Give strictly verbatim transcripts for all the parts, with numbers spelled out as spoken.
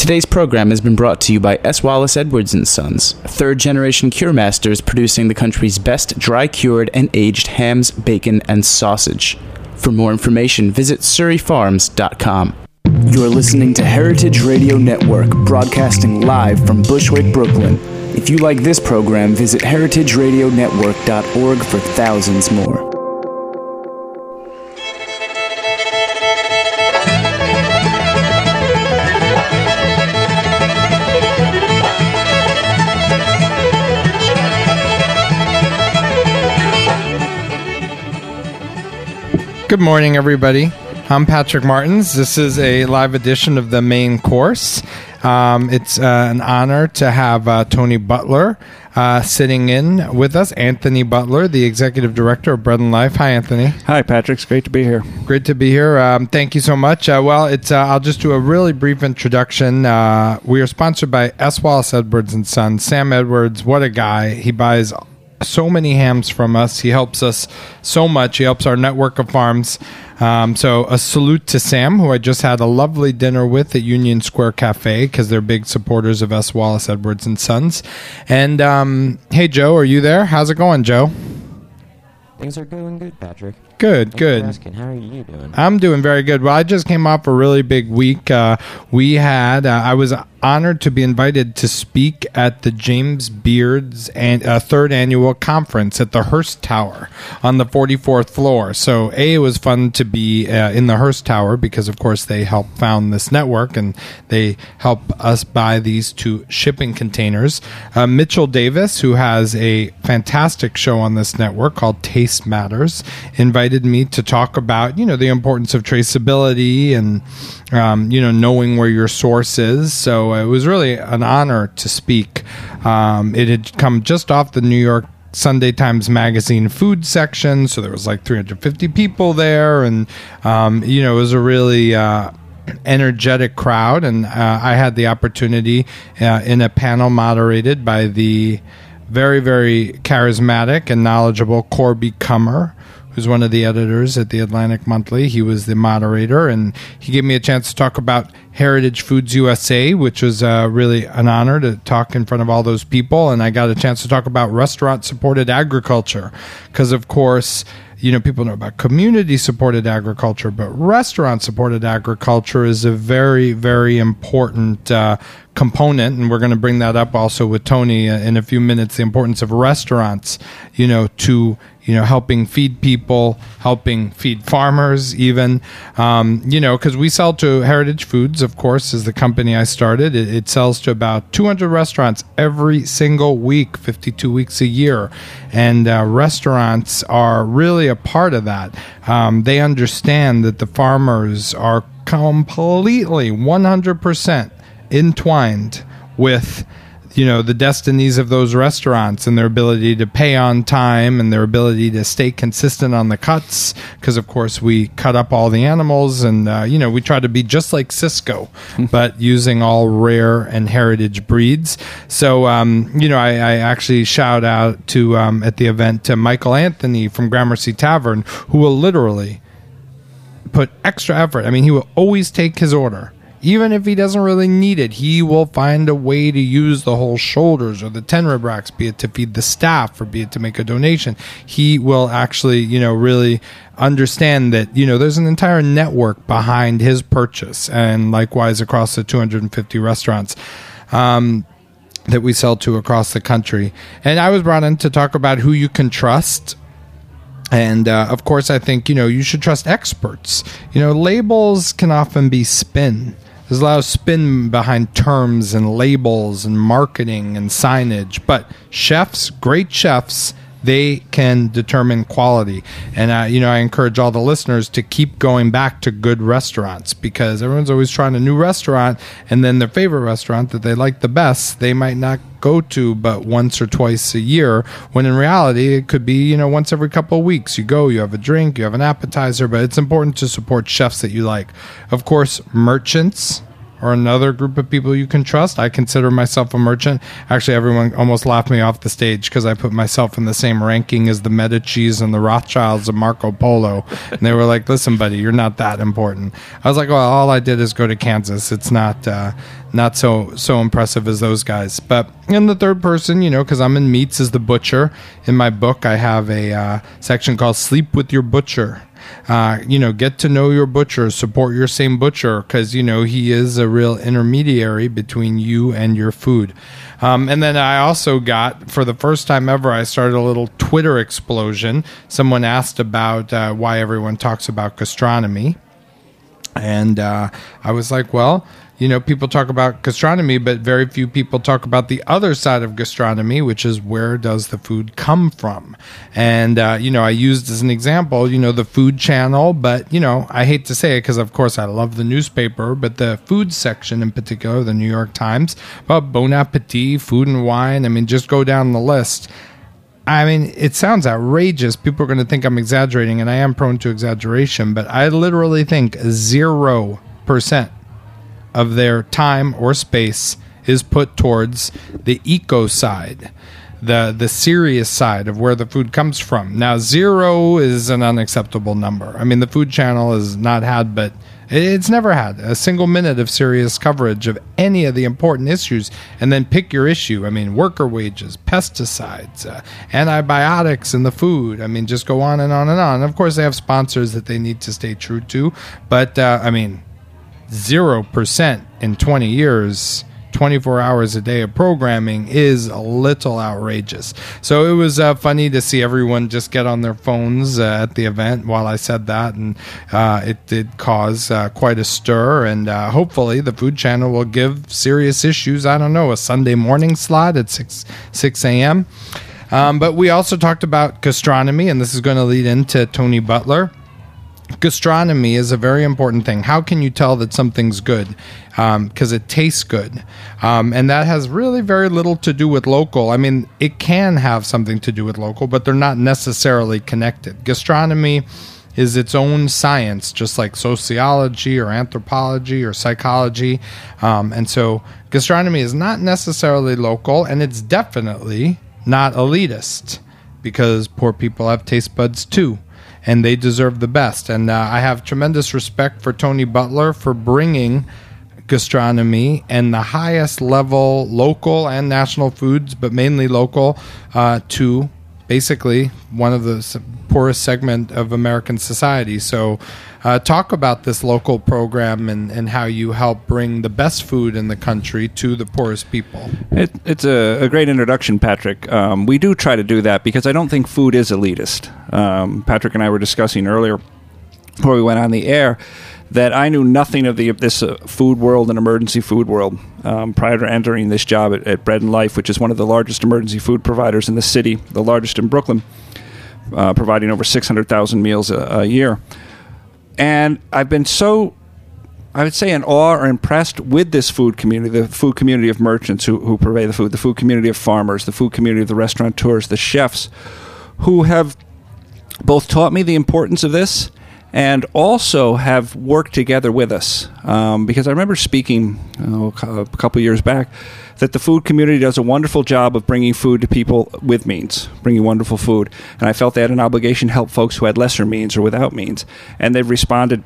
Today's program has been brought to you by S. Wallace Edwards and Sons, third-generation cure masters producing the country's best dry-cured and aged hams, bacon, and sausage. For more information, visit surrey farms dot com. You're listening to Heritage Radio Network, broadcasting live from Bushwick, Brooklyn. If you like this program, visit heritage radio network dot org for thousands more. Good morning, everybody. I'm Patrick Martins. This is a live edition of the main course. Um, it's uh, an honor to have uh, Tony Butler uh, sitting in with us. Anthony Butler, the executive director of Bread and Life. Hi, Anthony. Hi, Patrick. It's great to be here. Great to be here. Um, thank you so much. Uh, well, it's uh, I'll just do a really brief introduction. Uh, we are sponsored by S. Wallace Edwards and Sons. Sam Edwards, what a guy. He buys so many hams from us. He helps us so much. He helps our network of farms. Um, so a salute to Sam, who I just had a lovely dinner with at Union Square Cafe, because they're big supporters of S. Wallace Edwards and Sons. And um, hey, Joe, are you there? How's it going, Joe? Things are going good, Patrick. Good, Thanks good. for asking. How are you doing? I'm doing very good. Well, I just came off a really big week. Uh, we had, uh, I was honored to be invited to speak at the James Beard's an, uh, third annual conference at the Hearst Tower on the forty-fourth floor. So, A, it was fun to be uh, in the Hearst Tower because, of course, they help found this network and they help us buy these two shipping containers. Uh, Mitchell Davis, who has a fantastic show on this network called Taste Matters, invited me to talk about, you know, the importance of traceability and, um, you know, knowing where your source is. So it was really an honor to speak. Um, it had come just off the New York Sunday Times Magazine food section, so there was like three hundred fifty people there, and, um, you know, it was a really uh, energetic crowd, and uh, I had the opportunity uh, in a panel moderated by the very, very charismatic and knowledgeable Corby Kummer, who's one of the editors at the Atlantic Monthly. He was the moderator, and he gave me a chance to talk about Heritage Foods U S A, which was uh, really an honor to talk in front of all those people. And I got a chance to talk about restaurant-supported agriculture, because, of course, you know, people know about community-supported agriculture, but restaurant-supported agriculture is a very, very important uh, component, and we're going to bring that up also with Tony in a few minutes, the importance of restaurants, you know, to, you know, helping feed people, helping feed farmers even, um, you know, because we sell to Heritage Foods, of course, is the company I started. It, it sells to about two hundred restaurants every single week, fifty-two weeks a year, and uh, restaurants are really a part of that. Um, they understand that the farmers are completely one hundred percent entwined with, you know, the destinies of those restaurants and their ability to pay on time and their ability to stay consistent on the cuts, because, of course, we cut up all the animals and, uh, you know, we try to be just like Cisco, but using all rare and heritage breeds. So, um, you know, I, I actually shout out to, um, at the event, to Michael Anthony from Gramercy Tavern, who will literally put extra effort. I mean, he will always take his order. Even if he doesn't really need it, he will find a way to use the whole shoulders or the ten rib racks, be it to feed the staff or be it to make a donation. He will actually, you know, really understand that, you know, there's an entire network behind his purchase, and likewise across the two hundred fifty restaurants um, that we sell to across the country. And I was brought in to talk about who you can trust. And, uh, of course, I think, you know, you should trust experts. You know, labels can often be spin. There's a lot of spin behind terms and labels and marketing and signage. But chefs, great chefs, they can determine quality. And, uh, you know, I encourage all the listeners to keep going back to good restaurants, because everyone's always trying a new restaurant, and then their favorite restaurant that they like the best, they might not go to but once or twice a year, when in reality it could be, you know, once every couple of weeks. You go, you have a drink, you have an appetizer, but it's important to support chefs that you like. Of course, merchants or another group of people you can trust. I consider myself a merchant. Actually, everyone almost laughed me off the stage because I put myself in the same ranking as the Medicis and the Rothschilds and Marco Polo. And they were like, listen, buddy, you're not that important. I was like, well, all I did is go to Kansas. It's not uh, not so so impressive as those guys. But in the third person, you know, because I'm in meats as the butcher. In my book, I have a uh, section called "Sleep with Your Butcher." Uh, you know, get to know your butcher, support your same butcher, because, you know, he is a real intermediary between you and your food. Um, and then I also got, for the first time ever, I started a little Twitter explosion. Someone asked about uh, why everyone talks about gastronomy. And uh, I was like, well, you know, people talk about gastronomy, but very few people talk about the other side of gastronomy, which is where does the food come from? And, uh, you know, I used as an example, you know, the Food Channel, but, you know, I hate to say it because, of course, I love the newspaper, but the food section in particular, the New York Times, about Bon Appetit, Food and Wine, I mean, just go down the list. I mean, it sounds outrageous. People are going to think I'm exaggerating, and I am prone to exaggeration, but I literally think zero percent of their time or space is put towards the eco side, the the serious side of where the food comes from. Now, zero is an unacceptable number. I mean, the Food Channel has not had, but it's never had a single minute of serious coverage of any of the important issues. And then pick your issue. I mean, worker wages, pesticides, uh, antibiotics in the food. I mean, just go on and on and on. Of course, they have sponsors that they need to stay true to. But, uh, I mean, zero percent in twenty years, twenty-four hours a day of programming is a little outrageous. So it was uh, funny to see everyone just get on their phones uh, at the event while I said that, and uh, it did cause uh, quite a stir, and uh, hopefully the Food Channel will give serious issues, I don't know, a Sunday morning slot at six a.m. Um, but we also talked about gastronomy, and this is going to lead into Tony Butler. Gastronomy is a very important thing. How can you tell that something's good? Because um, it tastes good. Um, and that has really very little to do with local. I mean, it can have something to do with local, but they're not necessarily connected. Gastronomy is its own science, just like sociology or anthropology or psychology. Um, and so gastronomy is not necessarily local, and it's definitely not elitist, because poor people have taste buds too, and they deserve the best. And uh, I have tremendous respect for Tony Butler for bringing gastronomy and the highest level local and national foods, but mainly local, uh, to basically one of the poorest segment of American society. So uh, talk about this local program and, and how you help bring the best food in the country to the poorest people. It, it's a, a great introduction, Patrick. Um, we do try to do that because I don't think food is elitist. Um, Patrick and I were discussing earlier before we went on the air that I knew nothing of the of this uh, food world and emergency food world um, prior to entering this job at, at Bread and Life, which is one of the largest emergency food providers in the city, the largest in Brooklyn, uh, providing over six hundred thousand meals a, a year. And I've been so, I would say, in awe or impressed with this food community, the food community of merchants who, who purvey the food, the food community of farmers, the food community of the restaurateurs, the chefs, who have both taught me the importance of this and also have worked together with us. Um, because I remember speaking oh, a couple years back that the food community does a wonderful job of bringing food to people with means, bringing wonderful food. And I felt they had an obligation to help folks who had lesser means or without means. And they've responded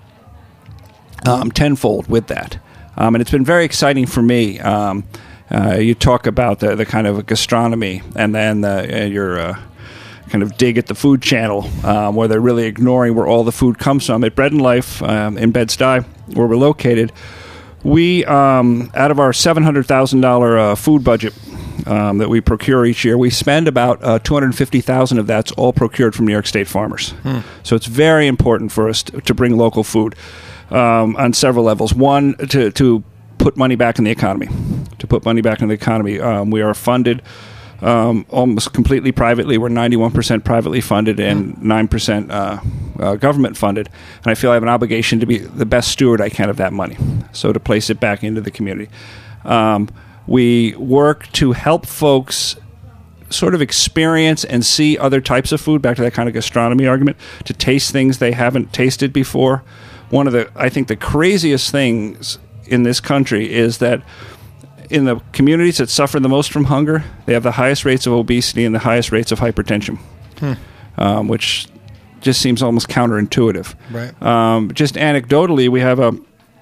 um, tenfold with that. Um, and it's been very exciting for me. Um, uh, you talk about the, the kind of gastronomy and then the, uh, your... Uh, kind of dig at the Food Channel, um, where they're really ignoring where all the food comes from. At Bread and Life um, in Bed-Stuy, where we're located, we, um, out of our seven hundred thousand dollars uh, food budget um, that we procure each year, we spend about uh, two hundred fifty thousand dollars of that's all procured from New York State farmers. Hmm. So it's very important for us to, to bring local food um, on several levels. One, to, to put money back in the economy. To put money back in the economy. Um, we are funded Um, almost completely privately. We're ninety-one percent privately funded and nine percent uh, uh, government funded. And I feel I have an obligation to be the best steward I can of that money, so to place it back into the community. Um, we work to help folks sort of experience and see other types of food, back to that kind of gastronomy argument, to taste things they haven't tasted before. One of the, I think, the craziest things in this country is that in the communities that suffer the most from hunger, they have the highest rates of obesity and the highest rates of hypertension, hmm. um, which just seems almost counterintuitive. Right. Um, just anecdotally, we have a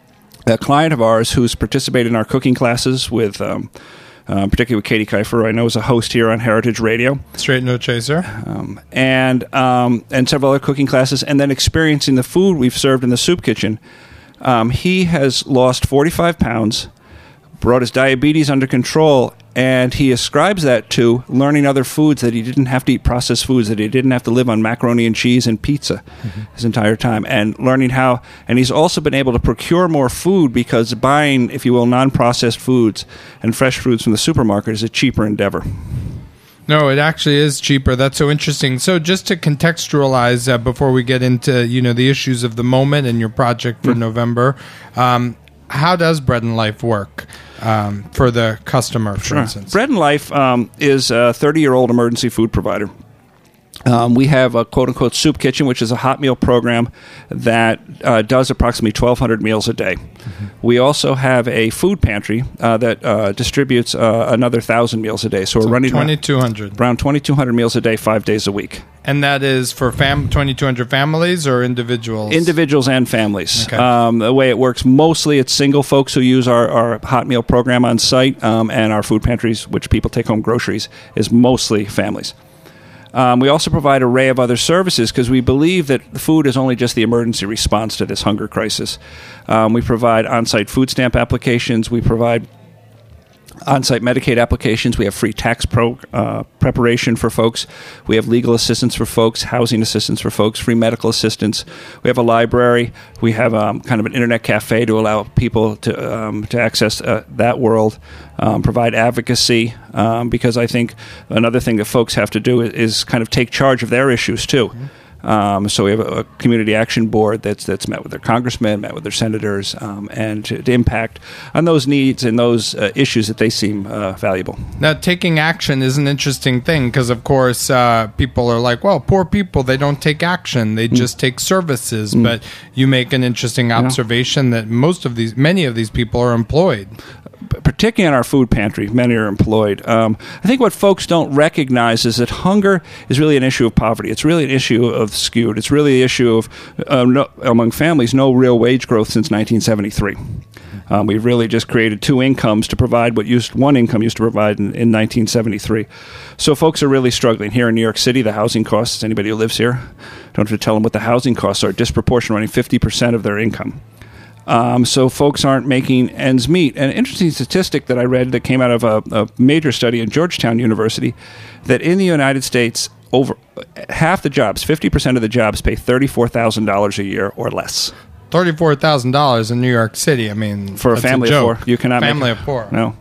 a client of ours who's participated in our cooking classes with, um, uh, particularly with Katie Kiefer, I know is a host here on Heritage Radio. Straight No Chaser. Um, and um, and several other cooking classes, and then experiencing the food we've served in the soup kitchen. Um, he has lost forty-five pounds, brought his diabetes under control, and he ascribes that to learning other foods, that he didn't have to eat processed foods, that he didn't have to live on macaroni and cheese and pizza mm-hmm. his entire time, and learning how, and he's also been able to procure more food because buying, if you will, non-processed foods and fresh foods from the supermarket is a cheaper endeavor. No, it actually is cheaper. That's so interesting. So just to contextualize uh, before we get into, you know, the issues of the moment and your project for mm-hmm. November, um, how does Bread and Life work um, for the customer, for sure. instance? Bread and Life um, is a thirty-year-old emergency food provider. Um, we have a quote-unquote soup kitchen, which is a hot meal program that uh, does approximately twelve hundred meals a day. Mm-hmm. We also have a food pantry uh, that uh, distributes uh, another one thousand meals a day. So, so we're running twenty-two hundred. Around twenty-two hundred meals a day, five days a week. And that is for fam- twenty-two hundred families or individuals? Individuals and families. Okay. Um, the way it works, mostly it's single folks who use our, our hot meal program on site, um, and our food pantries, which people take home groceries, is mostly families. Um, we also provide an array of other services because we believe that food is only just the emergency response to this hunger crisis. Um, we provide on-site food stamp applications. We provide on-site Medicaid applications. We have free tax pro, uh, preparation for folks. We have legal assistance for folks, housing assistance for folks, free medical assistance. We have a library. We have um, kind of an internet cafe to allow people to um, to access uh, that world. Um, provide advocacy um, because I think another thing that folks have to do is, is kind of take charge of their issues too. Mm-hmm. Um, so we have a, a community action board that's that's met with their congressmen, met with their senators, um, and to, to impact on those needs and those uh, issues that they seem uh, valuable. Now, taking action is an interesting thing because, of course, uh, people are like, well, poor people, they don't take action. They mm. just take services. Mm. But you make an interesting observation yeah. that most of these, many of these people are employed. Particularly in our food pantry, many are employed. Um, I think what folks don't recognize is that hunger is really an issue of poverty. It's really an issue of skewed. It's really an issue of, uh, no, among families, no real wage growth since nineteen seventy-three. Um, we've really just created two incomes to provide what used one income used to provide in, in nineteen seventy-three. So folks are really struggling. Here in New York City, the housing costs, anybody who lives here, don't have to tell them what the housing costs are, disproportionately running fifty percent of their income. Um, so folks aren't making ends meet. An interesting statistic that I read that came out of a, a major study at Georgetown University, that in the United States, over half the jobs, fifty percent of the jobs, pay thirty-four thousand dollars a year or less. thirty-four thousand dollars in New York City. I mean, for a family a of four, you cannot family make of four. No.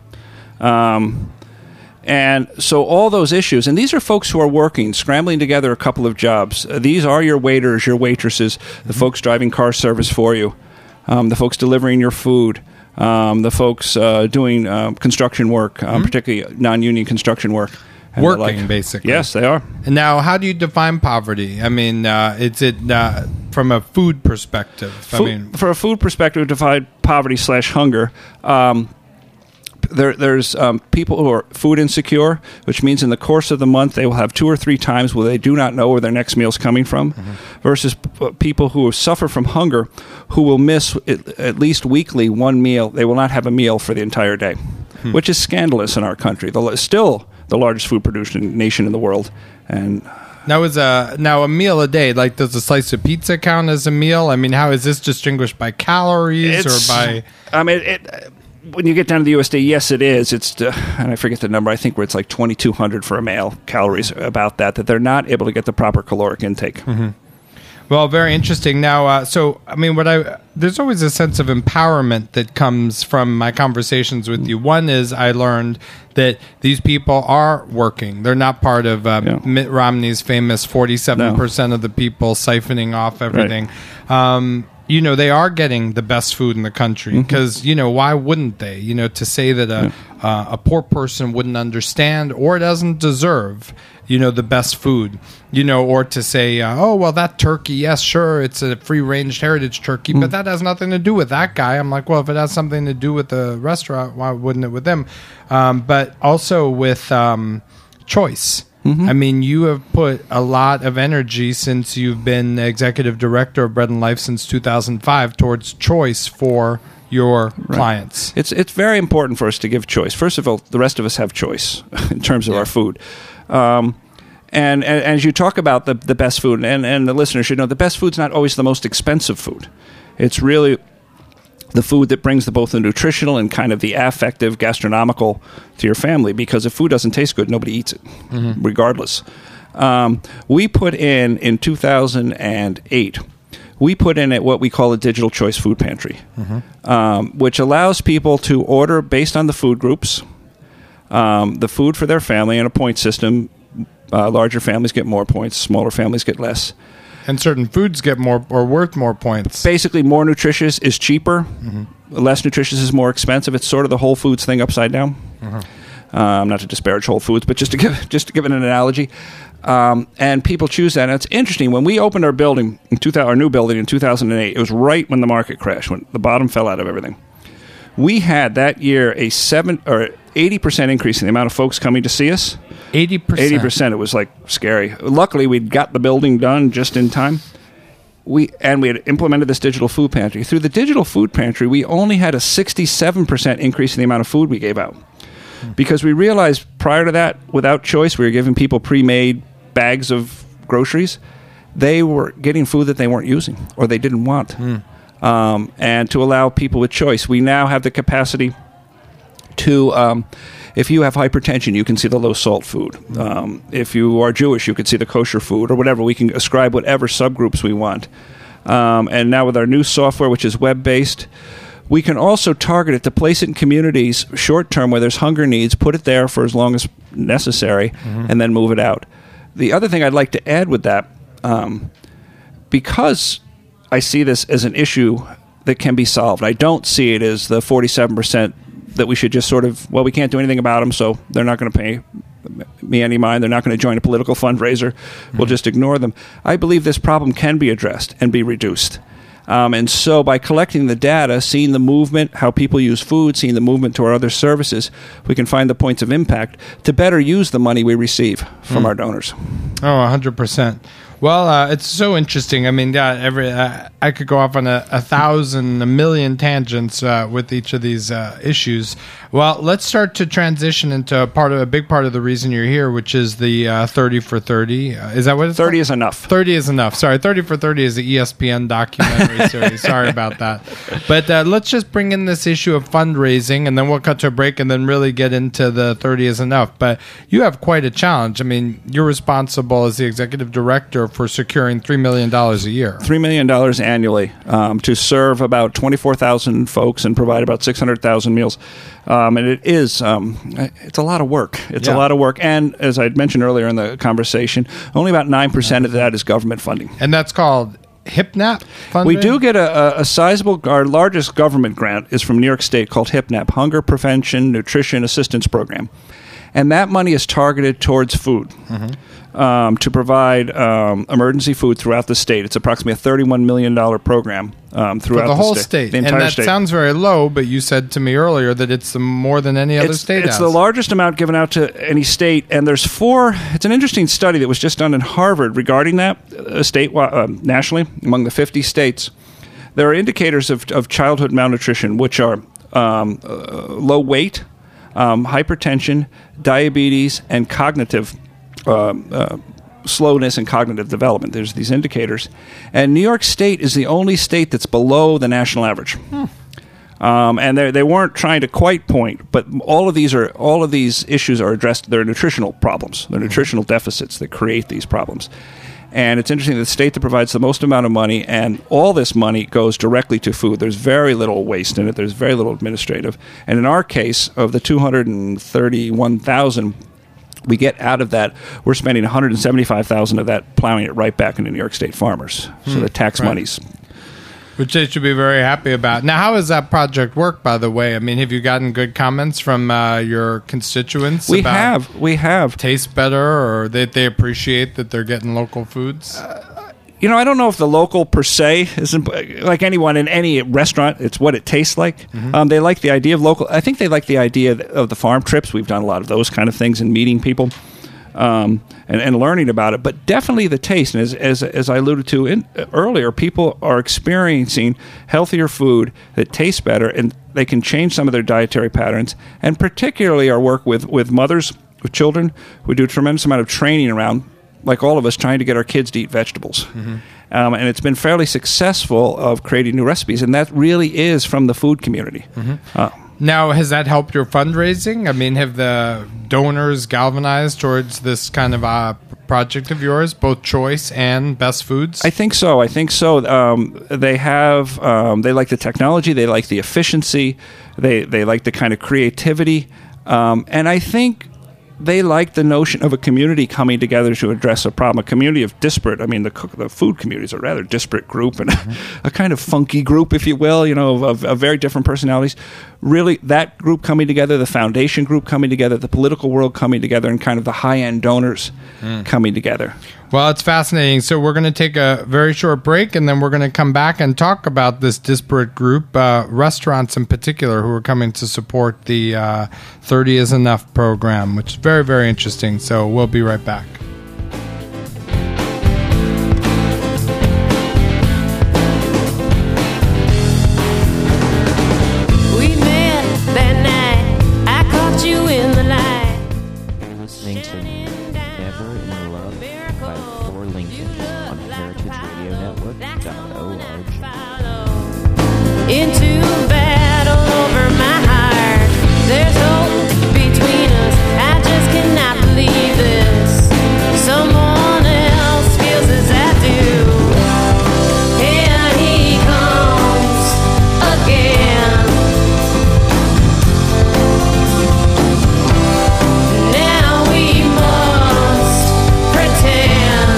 Um, And so all those issues, and these are folks who are working, scrambling together a couple of jobs. Uh, these are your waiters, your waitresses, the mm-hmm. folks driving car service for you. Um, the folks delivering your food, um, the folks uh, doing uh, construction work, um, mm-hmm. particularly non-union construction work. Working, like. basically. Yes, they are. And now, how do you define poverty? I mean, uh, it's it uh, from a food perspective. Food, I mean, for a food perspective, define poverty slash hunger. Um, There, there's um, people who are food insecure, which means in the course of the month they will have two or three times where they do not know where their next meal is coming from, mm-hmm. versus p- people who suffer from hunger, who will miss at, at least weekly one meal. They will not have a meal for the entire day, hmm. which is scandalous in our country. The, still the largest food producing nation in the world, and. Now, is a now a meal a day, like does a slice of pizza count as a meal? I mean, how is this distinguished by calories It's, or by? I mean, it, when you get down to the U S D A, yes, it is. It's uh, and I forget the number. I think where it's like twenty-two hundred for a male calories about that. That they're not able to get the proper caloric intake. Mm-hmm. Well, very interesting. Now, uh, so I mean, what I there's always a sense of empowerment that comes from my conversations with you. One is I learned that these people are working. They're not part of um, yeah. Mitt Romney's famous forty-seven percent no. of the people siphoning off everything. Right. Um, you know, they are getting the best food in the country because, mm-hmm. you know, why wouldn't they? You know, to say that a, yeah. uh, a poor person wouldn't understand or doesn't deserve, you know, the best food, you know, or to say, uh, oh, well, that turkey, yes, sure, it's a free-range heritage turkey, mm-hmm. but that has nothing to do with that guy. I'm like, well, if it has something to do with the restaurant, why wouldn't it with them? Um, but also with um, choice. Mm-hmm. I mean, you have put a lot of energy since you've been executive director of Bread and Life since two thousand five towards choice for your clients? It's it's very important for us to give choice. First of all, the rest of us have choice in terms of Yeah. our food. Um, and, and as you talk about the, the best food, and, and the listeners should know, the best food's not always the most expensive food. It's really the food that brings the, both the nutritional and kind of the affective, gastronomical to your family. Because if food doesn't taste good, nobody eats it, mm-hmm. regardless. Um, we put in, in two thousand eight, we put in at what we call a digital choice food pantry, mm-hmm. um, which allows people to order based on the food groups, um, the food for their family in a point system. Uh, larger families get more points, smaller families get less. And certain foods get more or worth more points. Basically, more nutritious is cheaper. Mm-hmm. Less nutritious is more expensive. It's sort of the Whole Foods thing upside down. Mm-hmm. Um, not to disparage Whole Foods, but just to give just to give it an analogy. Um, and people choose that. And it's interesting. When we opened our building, in two thousand, our new building in two thousand eight, it was right when the market crashed, when the bottom fell out of everything. We had that year a seven or eighty percent increase in the amount of folks coming to see us. eighty percent. eighty percent. It was like scary. Luckily, we'd got the building done just in time. We and we had implemented this digital food pantry. Through the digital food pantry, we only had a sixty-seven percent increase in the amount of food we gave out. Because we realized prior to that, without choice, we were giving people pre-made bags of groceries. They were getting food that they weren't using or they didn't want. Mm. Um, and to allow people with choice, we now have the capacity to... Um, If you have hypertension, you can see the low-salt food. Um, if you are Jewish, you can see the kosher food or whatever. We can ascribe whatever subgroups we want. Um, and now with our new software, which is web-based, we can also target it to place it in communities short-term where there's hunger needs, put it there for as long as necessary, mm-hmm. and then move it out. The other thing I'd like to add with that, um, because I see this as an issue that can be solved, I don't see it as the forty-seven percent that we should just sort of, well, we can't do anything about them, so they're not going to pay me any mind. They're not going to join a political fundraiser. Mm-hmm. We'll just ignore them. I believe this problem can be addressed and be reduced. Um, and so by collecting the data, seeing the movement, how people use food, seeing the movement to our other services, we can find the points of impact to better use the money we receive from mm. our donors. Oh, one hundred percent. Well, uh, it's so interesting. I mean, yeah, every uh, I could go off on a, a thousand, a million tangents uh, with each of these uh, issues. Well, let's start to transition into a part of a big part of the reason you're here, which is the uh, thirty for thirty. Uh, is that what it's thirty called? Is enough. thirty is enough. Sorry, thirty for thirty is the E S P N documentary series. Sorry about that. But uh, let's just bring in this issue of fundraising, and then we'll cut to a break, and then really get into the thirty is enough. But you have quite a challenge. I mean, you're responsible as the executive director for securing three million dollars a year. three million dollars annually um, to serve about twenty-four thousand folks and provide about six hundred thousand meals. Um, and it is, um, it's a lot of work. It's yeah. a lot of work. And as I mentioned earlier in the conversation, only about nine percent of that is government funding. And that's called HIPNAP funding? We do get a, a, a sizable, our largest government grant is from New York State called HIPNAP, Hunger Prevention Nutrition Assistance Program. And that money is targeted towards food, mm-hmm. um, to provide um, emergency food throughout the state. It's approximately a thirty-one million dollars program um, throughout For the, the whole state. state. The entire and that state. sounds very low, but you said to me earlier that it's more than any other it's, state It's has. the largest amount given out to any state, and there's four. It's an interesting study that was just done in Harvard regarding that, uh, state uh, nationally, among the fifty states. There are indicators of, of childhood malnutrition, which are um, uh, low weight, Um, hypertension, diabetes, and cognitive uh, uh, slowness and cognitive development. There's these indicators. And New York State is the only state that's below the national average. Hmm. Um, and they they weren't trying to quite point, but all of these are all of these issues are addressed. They're nutritional problems. They're nutritional deficits that create these problems. And it's interesting, the state that provides the most amount of money, and all this money goes directly to food. There's very little waste in it. There's very little administrative. And in our case, of the two hundred thirty-one thousand we get out of that, we're spending one hundred seventy-five thousand of that, plowing it right back into New York State farmers. Hmm. So the tax right. monies. Which they should be very happy about. Now, how does that project work, by the way? I mean, have you gotten good comments from uh, your constituents? We about have. We have. Tastes better, or that they appreciate that they're getting local foods? Uh, you know, I don't know if the local per se is imp- like anyone in any restaurant. It's what it tastes like. Mm-hmm. Um, they like the idea of local. I think they like the idea of the farm trips. We've done a lot of those kind of things and meeting people. um, and, and learning about it. But definitely the taste. And as as, as I alluded to in, earlier, people are experiencing healthier food that tastes better, and they can change some of their dietary patterns. And particularly our work with, with mothers, with children, we do a tremendous amount of training around, like all of us, trying to get our kids to eat vegetables. Mm-hmm. Um, and it's been fairly successful of creating new recipes, and that really is from the food community. Mm-hmm. Uh, now, has that helped your fundraising? I mean, have the donors galvanized towards this kind of uh, project of yours, both Choice and Best Foods? I think so. I think so. Um, they have. Um, they like the technology. They like the efficiency. They they like the kind of creativity, um, and I think they like the notion of a community coming together to address a problem, a community of disparate, I mean, the cook, the food community is a rather disparate group and mm-hmm. a, a kind of funky group, if you will, you know, of, of, of very different personalities. Really, that group coming together, the foundation group coming together, the political world coming together, and kind of the high-end donors mm. coming together. Well, it's fascinating. So we're going to take a very short break, and then we're going to come back and talk about this disparate group, uh, restaurants in particular, who are coming to support the uh, thirty is Enough program, which is very, very interesting. So we'll be right back. Into battle over my heart. There's hope between us. I just cannot believe this. Someone else feels as I do. Here he comes again. Now we must pretend.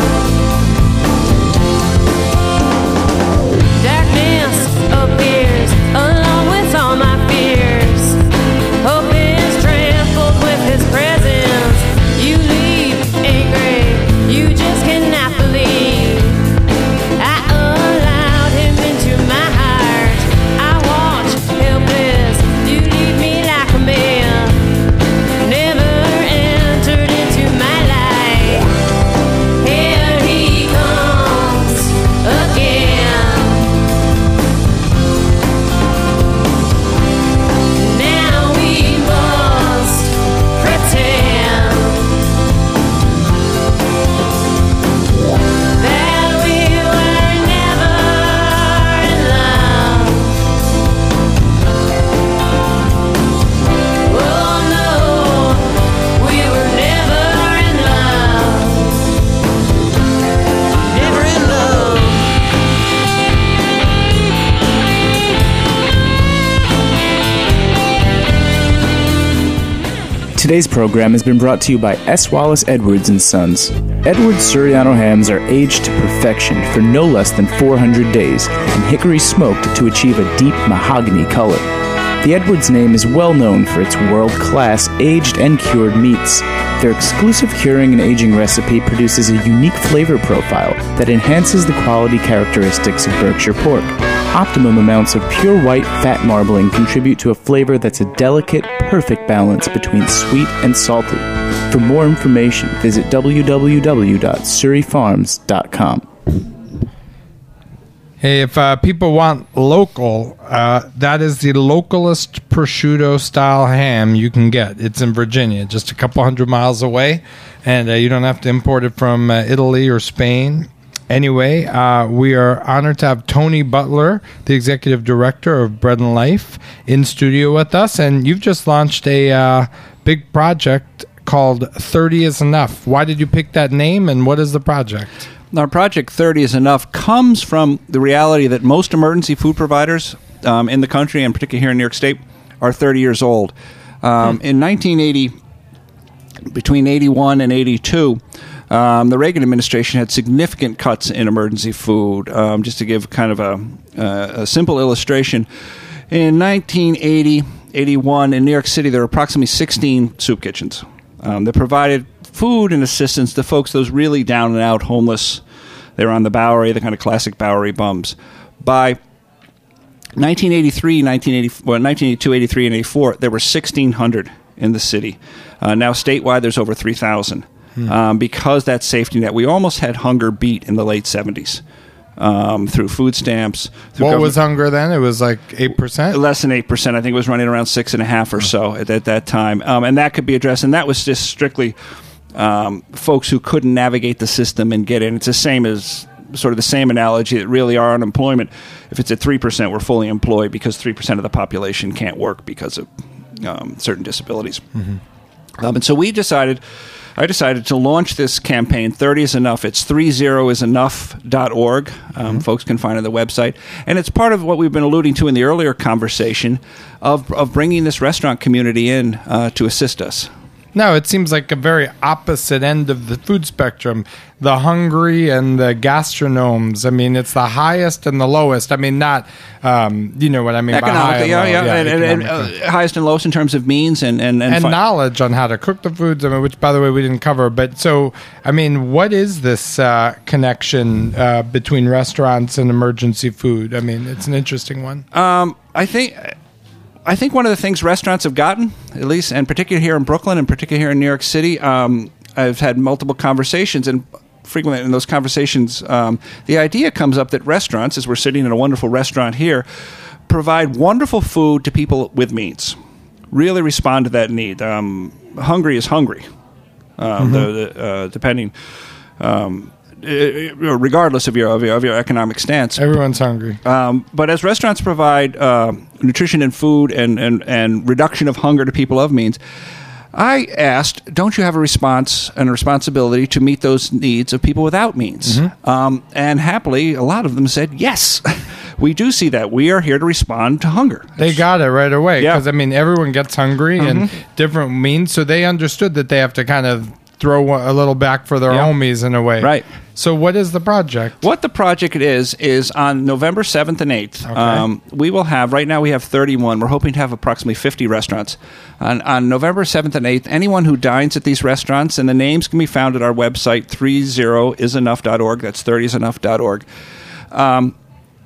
Darkness appears along with all my fears. Hope is trampled with his presence. You leave angry, you just cannot believe. I allowed him into my heart. I watch helpless, you leave me like a man. Never entered into my life. Here he comes again. Now we must pretend that we were never in love. Oh no, we were never in love. Never in love. Today's program has been brought to you by S. Wallace Edwards and Sons. Edwards Suriano hams are aged to perfection for no less than four hundred days and hickory smoked to achieve a deep mahogany color. The Edwards name is well known for its world-class aged and cured meats. Their exclusive curing and aging recipe produces a unique flavor profile that enhances the quality characteristics of Berkshire pork. Optimum amounts of pure white fat marbling contribute to a flavor that's a delicate, perfect balance between sweet and salty. For more information, visit w w w dot surrey farms dot com. Hey, if uh, people want local, uh, that is the localist prosciutto style ham you can get. It's in Virginia, just a couple hundred miles away, and uh, you don't have to import it from uh, Italy or Spain. Anyway, uh, we are honored to have Tony Butler, the executive director of Bread and Life, in studio with us, and you've just launched a uh, big project called thirty is Enough. Why did you pick that name, and what is the project? Our project thirty is Enough comes from the reality that most emergency food providers um, in the country, and particularly here in New York State, are thirty years old. Um, hmm. In nineteen eighty, between eighty-one and eighty-two, um, the Reagan administration had significant cuts in emergency food. Um, just to give kind of a, uh, a simple illustration, in nineteen eighty, eighty-one, in New York City, there were approximately sixteen soup kitchens um, that provided food and assistance to folks, those really down and out homeless. They were on the Bowery, the kind of classic Bowery bums. By nineteen eighty-three, nineteen eighty, well, nineteen eighty-two, eighty-three, and eighty-four, there were sixteen hundred in the city. Uh, now statewide, there's over three thousand. um, because that safety net. We almost had hunger beat in the late seventies um, through food stamps. Through What government- was hunger then? It was like eight percent? Less than eight percent. I think it was running around six and a half or so at, at that time. Um, and that could be addressed. And that was just strictly um, folks who couldn't navigate the system and get in. It's the same as sort of the same analogy that really our unemployment, if it's at three percent, we're fully employed because three percent of the population can't work because of um, certain disabilities. Mm-hmm. Um, and so we decided, I decided to launch this campaign, thirty is enough. It's thirty is enough dot org. Um, mm-hmm. Folks can find it on the website. And it's part of what we've been alluding to in the earlier conversation of, of bringing this restaurant community in uh, to assist us. No, it seems like a very opposite end of the food spectrum. The hungry and the gastronomes. I mean, it's the highest and the lowest. I mean, not, um, you know what I mean by high and Economically, yeah, low. yeah. and, and, and, economically. uh, highest and lowest in terms of means and and, and, and fi- knowledge on how to cook the foods, I mean, which, by the way, we didn't cover. But so, I mean, what is this uh, connection uh, between restaurants and emergency food? I mean, it's an interesting one. Um, I think... I think one of the things restaurants have gotten, at least, and particularly here in Brooklyn, and particularly here in New York City, um, I've had multiple conversations, and frequently in those conversations, um, the idea comes up that restaurants, as we're sitting in a wonderful restaurant here, provide wonderful food to people with means. Really respond to that need. Um, hungry is hungry, um, mm-hmm. the, the, uh, depending. Um, regardless of your, of your of your economic stance. Everyone's hungry. Um, but as restaurants provide uh, nutrition and food and, and, and reduction of hunger to people of means, I asked, don't you have a response and a responsibility to meet those needs of people without means? Mm-hmm. Um, and happily, a lot of them said, yes, we do see that. We are here to respond to hunger. They got it right away. Yeah. Because, I mean, everyone gets hungry Mm-hmm. and different means. So they understood that they have to kind of throw a little back for their Yeah. homies in a way. Right. So what is the project? What the project is, is on November seventh and eighth, Okay. um, we will have, right now we have thirty-one, we're hoping to have approximately fifty restaurants. On, on November seventh and eighth, anyone who dines at these restaurants, and the names can be found at our website, thirty is enough dot org, that's thirty is enough dot org. Um,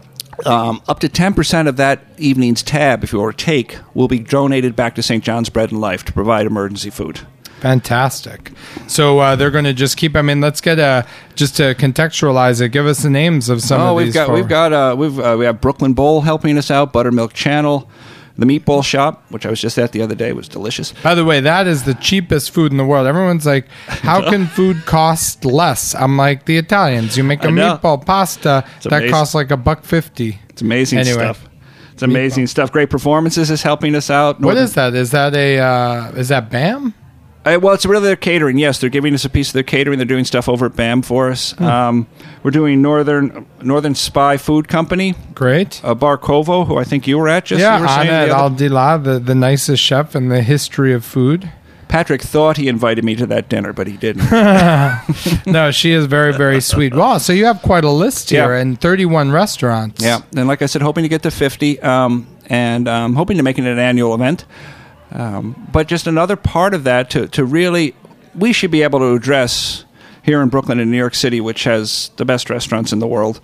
um, up to ten percent of that evening's tab, if you were to take, will be donated back to Saint John's Bread and Life to provide emergency food. Fantastic. So uh, they're going to just keep. I mean, let's get a just to contextualize it. Give us the names of some oh, of we've these. got for- we've got uh, we've uh, we have Brooklyn Bowl helping us out, Buttermilk Channel, the Meatball Shop, which I was just at the other day, was delicious. By the way, that is the cheapest food in the world. Everyone's like, "How can food cost less?" I'm like, the Italians. You make a I know. meatball pasta It's that amazing. costs like a buck fifty. It's amazing Anyway. stuff. It's amazing Meatball. stuff. Great performances is helping us out. What Northern- is that? Is that a uh, is that B A M? Uh, well, it's really their catering. Yes, they're giving us a piece of their catering. They're doing stuff over at B A M for us. Hmm. Um, we're doing Northern Northern Spy Food Company, Great. uh, Bar Covo, who I think you were at. Just yeah, you were saying Anna the other- Aldila, the, the nicest chef in the history of food. Patrick thought he invited me to that dinner, but he didn't. No, she is very, very sweet. Wow, so you have quite a list here Yeah. and thirty-one restaurants. Yeah, and like I said, hoping to get to fifty, um, and um, hoping to make it an annual event. Um, but just another part of that to, to really, we should be able to address here in Brooklyn and New York City, which has the best restaurants in the world.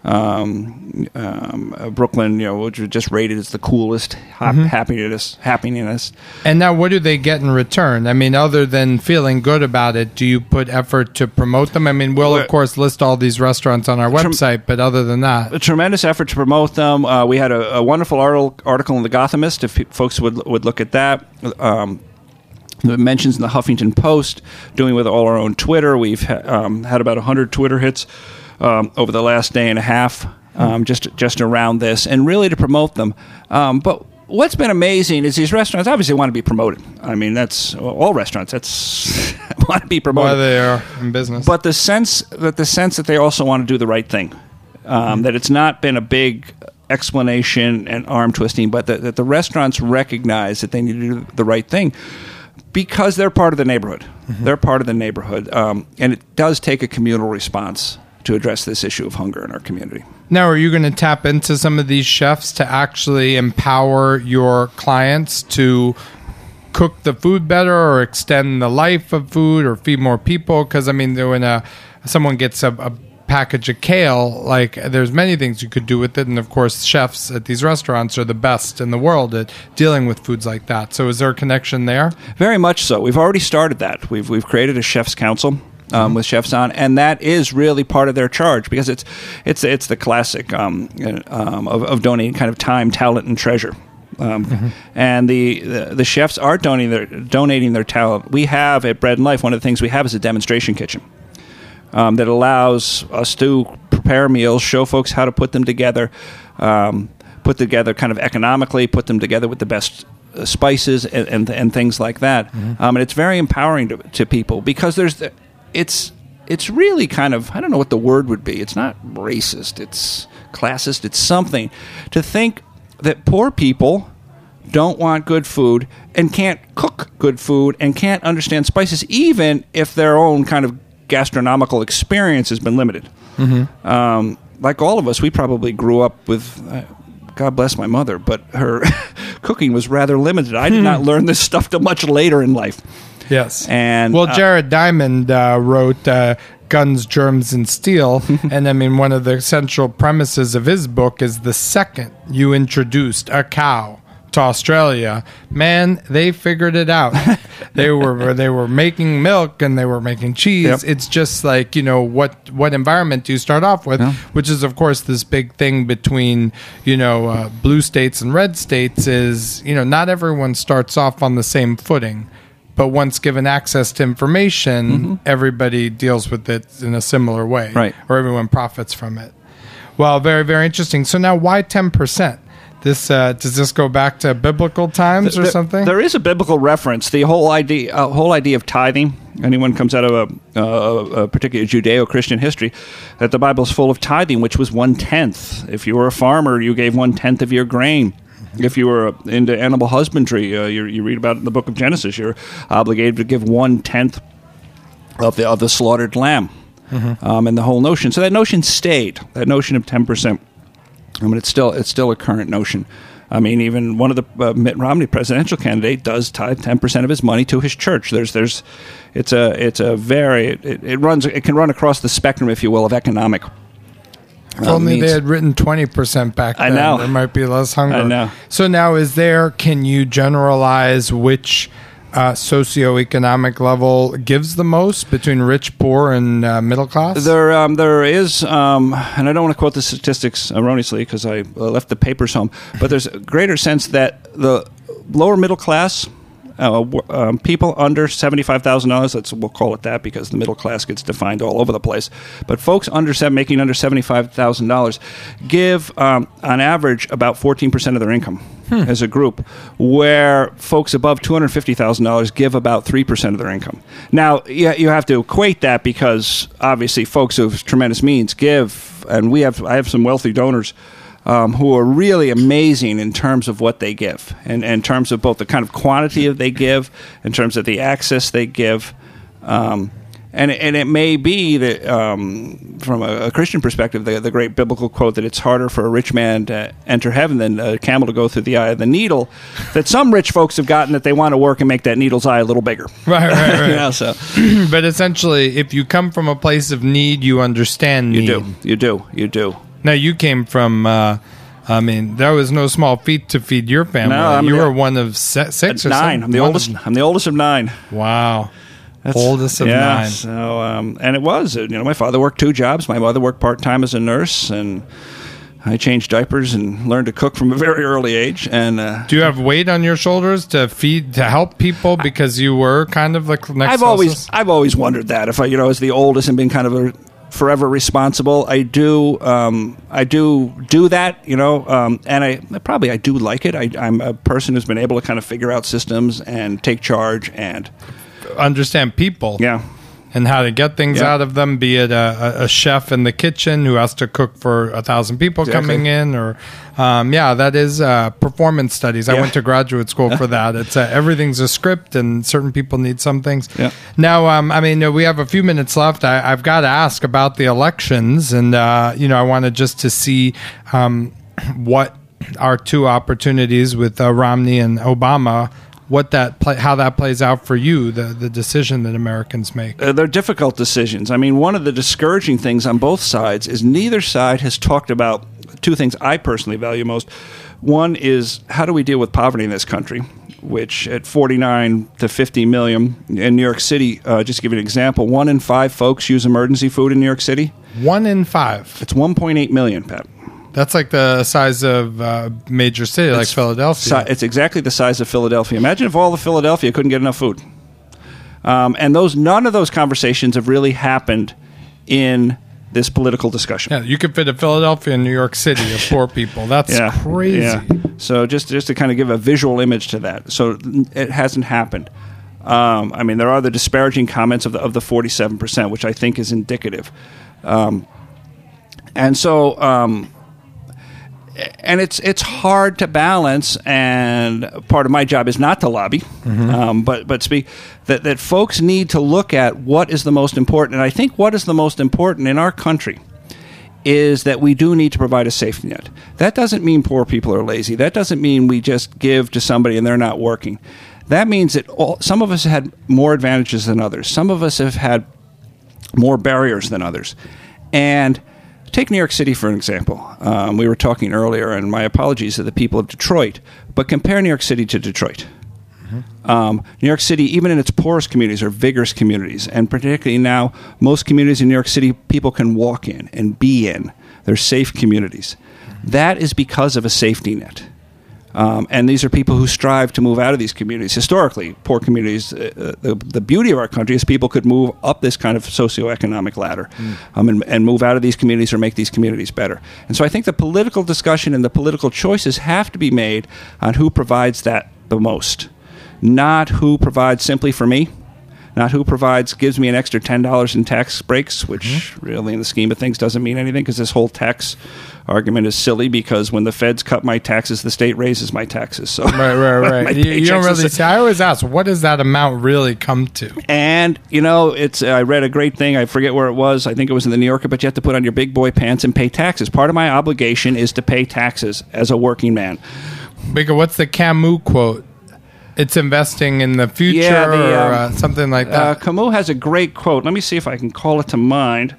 Um, um, uh, Brooklyn, you know, which was just rated as the coolest, hap- Mm-hmm. happiness, happiness. And now what do they get in return? I mean, other than feeling good about it, do you put effort to promote them? I mean, we'll, of course, list all these restaurants on our website, but other than that... A tremendous effort to promote them. Uh, we had a, a wonderful article, article in the Gothamist, if pe- folks would would look at that. Um, the mentions in the Huffington Post, doing with all our own Twitter. We've ha- um, had about one hundred Twitter hits um, over the last day and a half, um, just just around this, and really to promote them. Um, but what's been amazing is these restaurants obviously want to be promoted. I mean, that's all restaurants. That's want to be promoted. Why they are in business. But the sense that the sense that they also want to do the right thing, um, that it's not been a big explanation and arm twisting, but that, that the restaurants recognize that they need to do the right thing because they're part of the neighborhood. Mm-hmm. They're part of the neighborhood, um, and it does take a communal response to address this issue of hunger in our community. Now, are you going to tap into some of these chefs to actually empower your clients to cook the food better or extend the life of food or feed more people? Because, I mean, when a, someone gets a, a package of kale, like there's many things you could do with it. And of course, chefs at these restaurants are the best in the world at dealing with foods like that. So is there a connection there? Very much so. We've already started that. We've we've created a chef's council. Um, mm-hmm. With chefs on, and that is really part of their charge because it's it's it's the classic um, um, of, of donating kind of time, talent, and treasure. Um, mm-hmm. And the, the the chefs are donating their donating their talent. We have at Bread and Life, one of the things we have is a demonstration kitchen um, that allows us to prepare meals, show folks how to put them together, um, put together kind of economically, put them together with the best uh, spices and, and and things like that. Mm-hmm. Um, and it's very empowering to, to people because there's the, it's it's really kind of, I don't know what the word would be. It's not racist. It's classist. It's something to think that poor people don't want good food and can't cook good food and can't understand spices, even if their own kind of gastronomical experience has been limited. Mm-hmm. Um, like all of us, we probably grew up with, uh, God bless my mother, but her cooking was rather limited. I did not learn this stuff till much later in life. Yes. And well, uh, Jared Diamond uh, wrote uh, Guns, Germs, and Steel. And I mean, one of the central premises of his book is the second you introduced a cow to Australia, man, they figured it out. they were they were making milk and they were making cheese. Yep. It's just like, you know, what what environment do you start off with? Yeah. Which is, of course, this big thing between, you know, uh, blue states and red states is, you know, not everyone starts off on the same footing. But once given access to information, mm-hmm. everybody deals with it in a similar way. Right. Or everyone profits from it. Well, very, very interesting. So now why ten percent? This uh, does this go back to biblical times or there, something? There is a biblical reference. The whole idea, uh, whole idea of tithing. Anyone comes out of a, uh, a particular Judeo-Christian history, that the Bible is full of tithing, which was one tenth. If you were a farmer, you gave one tenth of your grain. If you were into animal husbandry, uh, you, you read about it in the book of Genesis. You're obligated to give one tenth of the of the slaughtered lamb, mm-hmm. um, and the whole notion. So that notion stayed. That notion of ten percent. I mean, it's still it's still a current notion. I mean, even one of the uh, Mitt Romney presidential candidate does tithe ten percent of his money to his church. There's there's it's a it's a very it, it runs it can run across the spectrum, if you will, of economic. If um, only means. They had written twenty percent back then. I know. There might be less hunger. I know. So now is there, can you generalize which uh, socioeconomic level gives the most between rich, poor, and uh, middle class? There um, there is, um, and I don't want to quote the statistics erroneously because I left the papers home, but there's a greater sense that the lower middle class, Uh, um, people under seventy-five thousand dollars, let's, we'll call it that because the middle class gets defined all over the place. But folks under making under seventy-five thousand dollars give, um, on average, about fourteen percent of their income hmm. as a group, where folks above two hundred fifty thousand dollars give about three percent of their income. Now, you, you have to equate that because, obviously, folks of tremendous means give, and we have I have some wealthy donors Um, who are really amazing in terms of what they give, and in terms of both the kind of quantity that they give, in terms of the access they give, um, and and it may be that um, from a, a Christian perspective, the, the great biblical quote that it's harder for a rich man to enter heaven than a camel to go through the eye of the needle, that some rich folks have gotten that they want to work and make that needle's eye a little bigger. Right, right, right. You know, so. But essentially, if you come from a place of need, you understand need. You do, you do, you do. Now, you came from, uh, I mean, that was no small feat to feed your family. No, I mean, you were one of se- six or nine. seven? I'm the one oldest. Of, I'm the oldest of nine. Wow. That's, oldest of yeah, nine. So, um, and it was, you know, my father worked two jobs. My mother worked part-time as a nurse, and I changed diapers and learned to cook from a very early age. And uh, do you have weight on your shoulders to feed, to help people because you were kind of like next I've always, I've always wondered that if I, you know, as the oldest and been kind of a forever responsible, I do, um, I do do that, you know, um, and I probably I do like it. I, I'm a person who's been able to kind of figure out systems and take charge and understand people. Yeah. And how to get things yeah. out of them, be it a, a chef in the kitchen who has to cook for a thousand people exactly. coming in, or um, yeah, that is uh, performance studies. Yeah. I went to graduate school for that. It's uh, everything's a script, and certain people need some things. Yeah. Now, um, I mean, uh, we have a few minutes left. I, I've got to ask about the elections, and uh, you know, I wanted just to see um, what our two opportunities with uh, Romney and Obama. what that play, how that plays out for you, the the decision that Americans make. Uh, they're difficult decisions. I mean, one of the discouraging things on both sides is neither side has talked about two things I personally value most. One is, how do we deal with poverty in this country, which at forty-nine to fifty million in New York City, uh, just to give you an example, one in five folks use emergency food in New York City. One in five. It's one point eight million, Pat. That's like the size of a major city, like It's Philadelphia. Si- it's exactly the size of Philadelphia. Imagine if all of Philadelphia couldn't get enough food. Um, and those none of those conversations have really happened in this political discussion. Yeah, you could fit a Philadelphia and New York City of poor people. That's Yeah, crazy. yeah. So just just to kind of give a visual image to that. So it hasn't happened. Um, I mean, there are the disparaging comments of the of the forty-seven percent, which I think is indicative. Um, and so, um, and it's it's hard to balance. And part of my job is not to lobby, Mm-hmm. um, but but speak that that folks need to look at what is the most important. And I think what is the most important in our country is that we do need to provide a safety net. That doesn't mean poor people are lazy. That doesn't mean we just give to somebody and they're not working. That means that all, some of us had more advantages than others. Some of us have had more barriers than others. And take New York City, for an example. Um, we were talking earlier, and my apologies to the people of Detroit, but compare New York City to Detroit. Um, New York City, even in its poorest communities, are vigorous communities. And particularly now, most communities in New York City, people can walk in and be in. They're safe communities. That is because of a safety net. Um, and these are people who strive to move out of these communities. Historically, poor communities, uh, the, the beauty of our country is people could move up this kind of socioeconomic ladder mm. um, and, and move out of these communities or make these communities better. And so I think the political discussion and the political choices have to be made on who provides that the most. Not who provides simply for me, not who provides, gives me an extra ten dollars in tax breaks, which mm-hmm. really in the scheme of things doesn't mean anything, because this whole tax argument is silly, because when the feds cut my taxes, the state raises my taxes. So right, right, right. you, you don't really see. I always ask, what does that amount really come to? And, you know, it's. I read a great thing. I forget where it was. I think it was in the New Yorker, but you have to put on your big boy pants and pay taxes. Part of my obligation is to pay taxes as a working man. Bigger, what's the Camus quote? It's investing in the future yeah, the, or um, uh, something like that. Uh, Camus has a great quote. Let me see if I can call it to mind.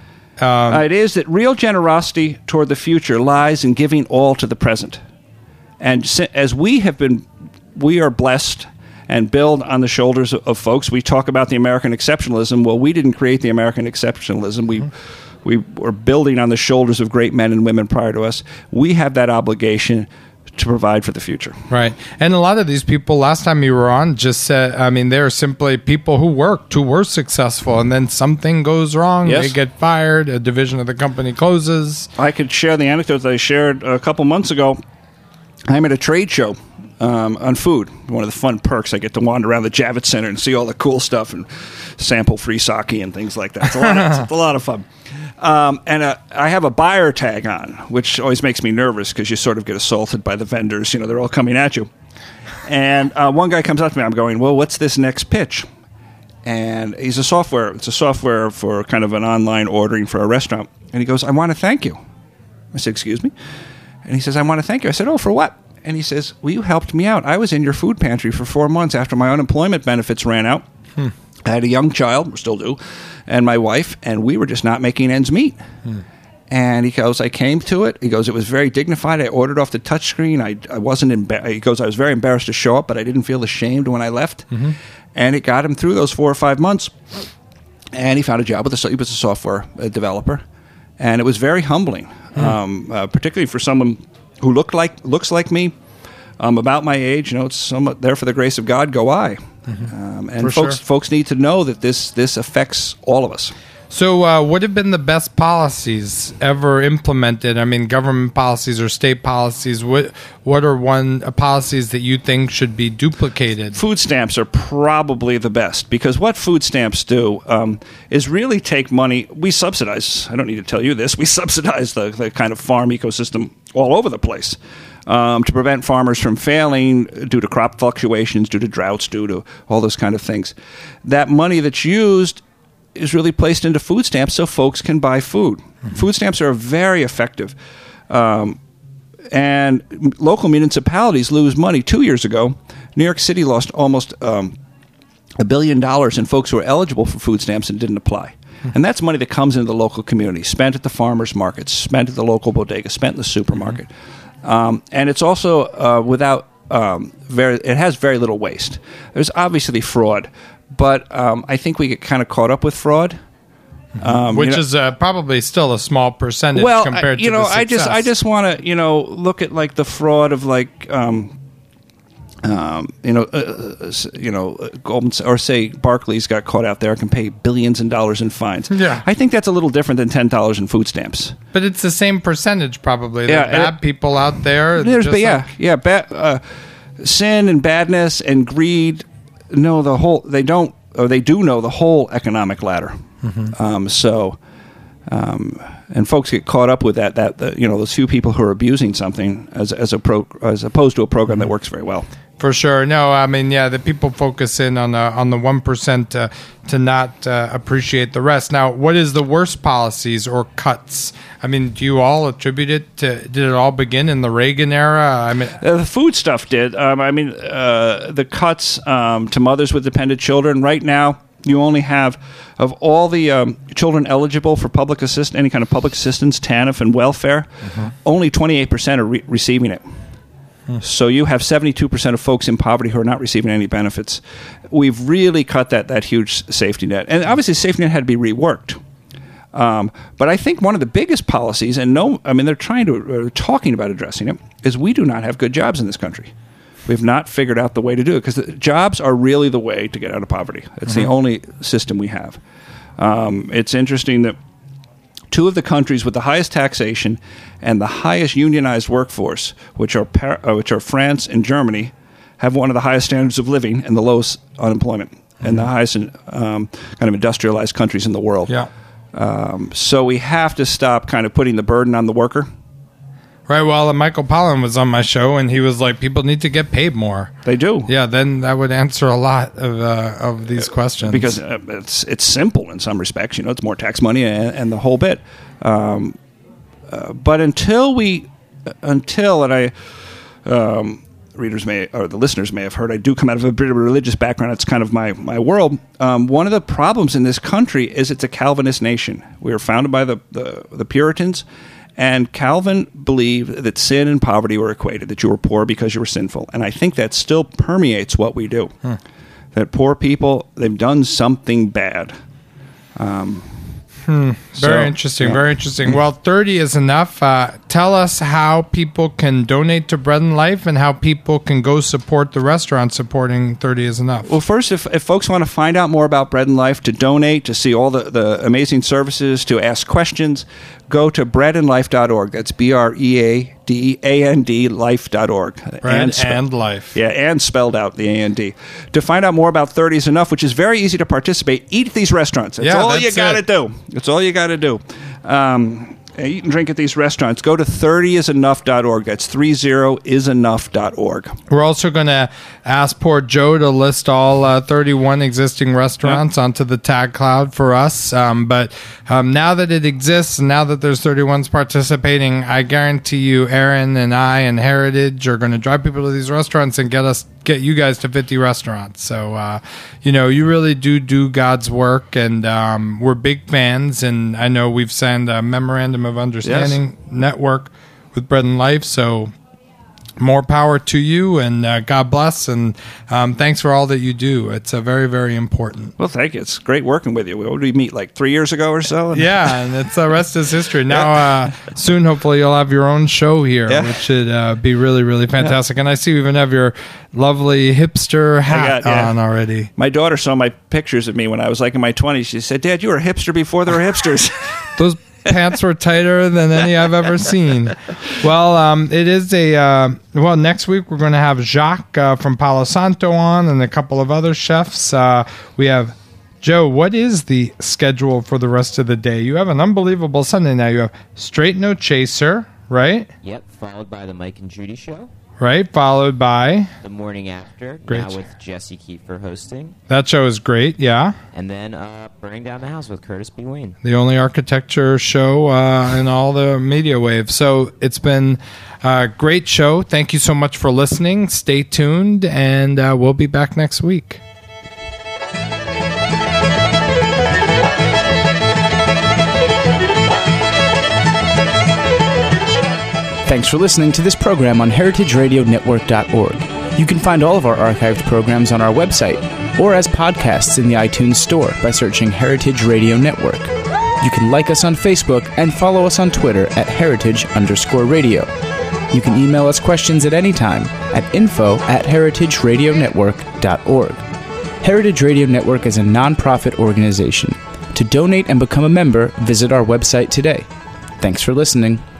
Um, uh, it is that real generosity toward the future lies in giving all to the present. And si- as we have been, we are blessed and build on the shoulders of, of folks. We talk about the American exceptionalism. Well, we didn't create the American exceptionalism. We mm-hmm. we were building on the shoulders of great men and women prior to us. We have that obligation to provide for the future. Right. And a lot of these people, last time you were on, just said, I mean, they're simply people who worked, who were successful, and then something goes wrong, yes. they get fired, a division of the company closes. I could share the anecdote that I shared a couple months ago. I'm at a trade show um, on food. One of the fun perks, I get to wander around the Javits Center and see all the cool stuff and sample free sake and things like that. It's a lot of, it's a lot of fun. Um, and uh, I have a buyer tag on, which always makes me nervous because you sort of get assaulted by the vendors. You know, they're all coming at you. And uh, one guy comes up to me. I'm going, well, what's this next pitch? And he's a software. It's a software for kind of an online ordering for a restaurant. And he goes, I want to thank you. I said, excuse me? And he says, I want to thank you. I said, oh, for what? And he says, well, you helped me out. I was in your food pantry for four months after my unemployment benefits ran out. Hmm. I had a young child, still do, and my wife, and we were just not making ends meet. Hmm. And he goes, I came to it. He goes, it was very dignified. I ordered off the touchscreen. I, I wasn't embarrassed. He goes, I was very embarrassed to show up, but I didn't feel ashamed when I left. Mm-hmm. And it got him through those four or five months. And he found a job with a, he was a software developer. And it was very humbling, hmm. um, uh, particularly for someone who looked like looks like me, um, about my age. You know, it's somewhat there for the grace of God, go I. Mm-hmm. Um, and for folks, sure. folks need to know that this this affects all of us. So uh, what have been the best policies ever implemented? I mean, government policies or state policies. What what are one uh, policies that you think should be duplicated? Food stamps are probably the best, because what food stamps do um, is really take money. We subsidize, I don't need to tell you this, we subsidize the, the kind of farm ecosystem all over the place. Um, to prevent farmers from failing due to crop fluctuations, due to droughts, due to all those kind of things. That money that's used is really placed into food stamps so folks can buy food. Mm-hmm. Food stamps are very effective. Um, and local municipalities lose money. Two years ago, New York City lost almost um, a billion dollars in folks who were eligible for food stamps and didn't apply. And that's money that comes into the local community, spent at the farmers markets, spent at the local bodega, spent in the supermarket. Um, and it's also uh, without um, very, it has very little waste. There's obviously fraud, but um, I think we get kind of caught up with fraud. Um, Which you know, is uh, probably still a small percentage well, compared I, you to know, the I just success. I just want to you know look at like the fraud of like um, um, you know uh, uh, you know uh, Goldman or say Barclays got caught out there can pay billions in dollars in fines. Yeah. I think that's a little different than ten dollars in food stamps. But it's the same percentage probably. There Yeah, are bad and- people out there. There's just but yeah like- yeah ba- uh, sin and badness and greed know the whole they don't or they do know the whole economic ladder. Mm-hmm. Um, so. Um, and folks get caught up with that. That the, you know, those few people who are abusing something as as a pro, as opposed to a program that works very well. For sure. No, I mean, yeah, the people focus in on the on the one percent uh, to not uh, appreciate the rest. Now, what is the worst policies or cuts? I mean, do you all attribute it to? Did it all begin in the Reagan era? I mean, Uh, the food stuff did. Um, I mean, uh, the cuts um, to mothers with dependent children. Right now, you only have of all the um, children eligible for public assist, any kind of public assistance, T A N F, and welfare. Only twenty-eight percent are re- receiving it. So you have seventy-two percent of folks in poverty who are not receiving any benefits. We've really cut that that huge safety net, and obviously, safety net had to be reworked. Um, but I think one of the biggest policies, and no, I mean they're trying to uh, talking about addressing it, is we do not have good jobs in this country. We've not figured out the way to do it because jobs are really the way to get out of poverty. It's the only system we have. Um, it's interesting that two of the countries with the highest taxation and the highest unionized workforce, which are par- uh, which are France and Germany, have one of the highest standards of living and the lowest unemployment, and the highest um, kind of industrialized countries in the world. yeah. Um, so we have to stop kind of putting the burden on the worker. Right. Well, uh, Michael Pollan was on my show, and he was like, "People need to get paid more." They do. Yeah. Then that would answer a lot of uh, of these questions Because uh, it's it's simple in some respects. You know, it's more tax money and, and the whole bit. Um, uh, but until we, until and I, um, readers may or the listeners may have heard, I do come out of a bit of a religious background. It's kind of my my world. Um, one of the problems in this country is it's a Calvinist nation. We were founded by the the, the Puritans. And Calvin believed that sin and poverty were equated, that you were poor because you were sinful. And I think that still permeates what we do. Hmm. That poor people, they've done something bad. Um, Hmm. Very So, interesting. yeah. Very interesting. Well, thirty is enough. Uh, tell us how people can donate to Bread and Life and how people can go support the restaurant supporting thirty is enough. Well, first, if, if folks want to find out more about Bread and Life, to donate, to see all the, the amazing services, to ask questions, go to bread and life dot org. That's B R E A D A N D life dot org. Bread spe- and Life. Yeah, and spelled out, the A N D. To find out more about thirty is enough, which is very easy to participate, eat at these restaurants. That's Yeah, all that's you got to it. do. That's all you got to do. Um, eat and drink at these restaurants. Go to thirty is enough dot org. That's thirty is enough dot org. We're also going to ask poor Joe to list all uh, thirty-one existing restaurants Yep. onto the tag cloud for us. Um, but um, now that it exists, and now that there's thirty-ones participating, I guarantee you, Aaron and I and Heritage are going to drive people to these restaurants and get us get you guys to fifty restaurants. So, uh, you know, you really do do God's work, and um, we're big fans. And I know we've signed a memorandum of understanding network with Bread and Life. So more power to you, and uh, God bless, and um, thanks for all that you do. It's uh, very, very important. Well, thank you. It's great working with you. What did we meet, like three years ago or so? Yeah, and it's the rest is history. Now, uh, soon, hopefully, you'll have your own show here, Yeah. which should uh, be really, really fantastic. And I see you even have your lovely hipster hat got- yeah. on already. My daughter saw my pictures of me when I was like in my twenties. She said, "Dad, you were a hipster before there were hipsters." Those pants were tighter than any I've ever seen. Well, um, it is a uh, well. Next week we're going to have Jacques uh, from Palo Santo on, and a couple of other chefs. Uh, we have Joe. What is the schedule for the rest of the day? You have an unbelievable Sunday now. You have Straight No Chaser, right? Yep, followed by the Mike and Judy show. right? Followed by The Morning After, Great now show. with Jesse Kiefer hosting. that show is great. Yeah, And then uh, Burning Down the House with Curtis B. Wayne. the only architecture show uh, in all the media waves. So it's been a great show. Thank you so much for listening. Stay tuned, and uh, we'll be back next week. Thanks for listening to this program on heritage radio network dot org. You can find all of our archived programs on our website or as podcasts in the iTunes Store by searching Heritage Radio Network. You can like us on Facebook and follow us on Twitter at heritage underscore radio. You can email us questions at any time at info at heritage radio network dot org. Heritage Radio Network is a non-profit organization. To donate and become a member, visit our website today. Thanks for listening.